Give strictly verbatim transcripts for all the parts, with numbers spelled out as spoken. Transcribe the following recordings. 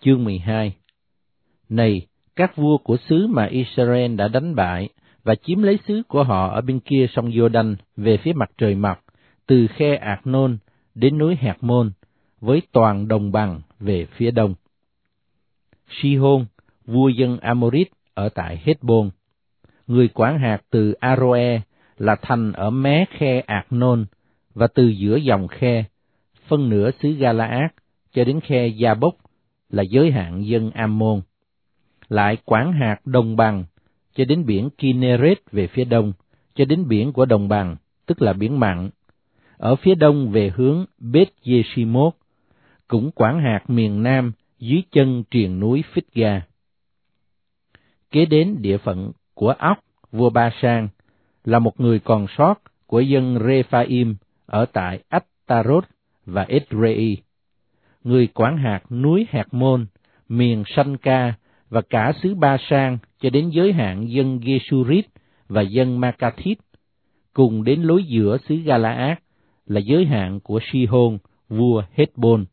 Chương mười hai. Này, các vua của xứ mà Israel đã đánh bại và chiếm lấy xứ của họ ở bên kia sông Giô-đanh về phía mặt trời mọc, từ khe Ạc-nôn đến núi Hẹt-môn, với toàn đồng bằng về phía đông. Si-hôn, vua dân Amorit ở tại Hét-bôn, người quản hạt từ A-rô-e là thành ở mé khe Ạc-nôn, và từ giữa dòng khe, phân nửa xứ Ga-la-át cho đến khe Gia-bốc là giới hạn dân Am-môn, lại quản hạt đồng bằng cho đến biển Ki-nê-rết về phía đông, cho đến biển của đồng bằng, tức là biển Mặn, ở phía đông về hướng Bết-giê-si-mốt, cũng quản hạt miền nam dưới chân triền núi Phít-ga. Kế đến địa phận của Óc, vua Ba-sang, là một người còn sót của dân Rê-pha-im ở tại Ách-ta-rốt và Ết-rê-y, người quản hạt núi Hẹt-môn, miền Sanh-ca và cả xứ Ba-sang cho đến giới hạn dân Gê-su-rít và dân Ma-ca-thít, cùng đến lối giữa xứ Ga-la-át là giới hạn của Si-hôn, vua Hét-bôn.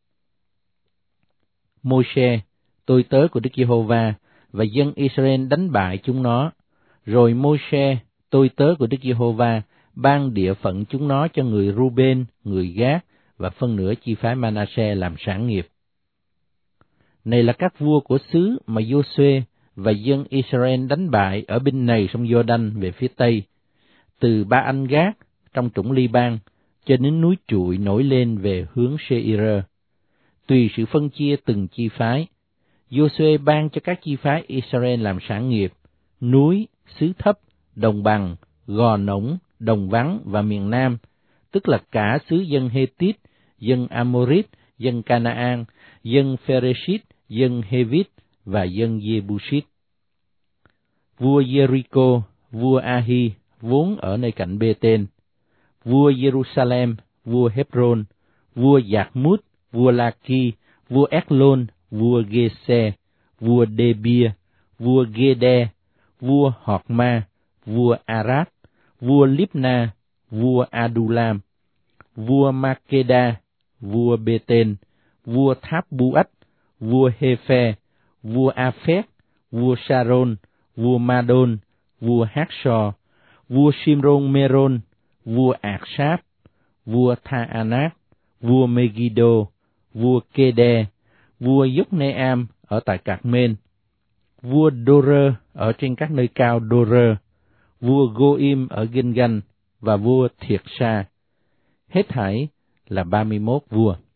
Môi-se, tôi tớ của Đức Giê-hô-va, và dân Israel đánh bại chúng nó, rồi Môi-se, tôi tớ của Đức Giê-hô-va, ban địa phận chúng nó cho người Ru-bên, người Gát và phân nửa chi phái Ma-na-se làm sản nghiệp. Này là các vua của xứ mà Giô-suê và dân Israel đánh bại ở bên này sông Giô-đanh về phía tây, từ Ba-anh-gát trong trũng Li-ban cho đến núi trụi nổi lên về hướng Sê-i-rơ. Tùy sự phân chia từng chi phái, Giô-suê ban cho các chi phái Israel làm sản nghiệp, núi, xứ thấp, đồng bằng, gò nỗng, đồng vắng và miền nam, tức là cả xứ dân Hê-tít, dân Amorit, dân Ca-na-an, dân Phê-rê-sít, dân Hê-vít và dân Giê-bu-sít. Vua Giê-ri-cô, vua A-hi, vốn ở nơi cạnh Bê-tên, vua Giê-ru-sa-lem, vua Hép-rôn, vua Giạc-mút, vua La-ki, vua Ét-lôn, vua Ghê-se, vua Đê-bia, vua Ghê-đe, vua Họt-ma, vua A-rát, vua Líp-na, vua A-đu-lam, vua Ma-kê-đa, vua Bê-tên, vua Tháp-bu-ách, vua Hê-phe, vua A-phét, vua Sa-rôn, vua Ma-đôn, vua Hát-so, vua Sim-rôn-mê-rôn, vua Ạc-sáp, vua Tha-a-nát, vua Mê-ghi-đô, vua Kê-đe, vua Dốc-nê-am ở tại Cạc-mên, vua Đô-rơ ở trên các nơi cao Đô-rơ, vua Gô-im ở Ginh-ganh và vua Thiệt-sa. Hết thảy là ba mươi mốt vua.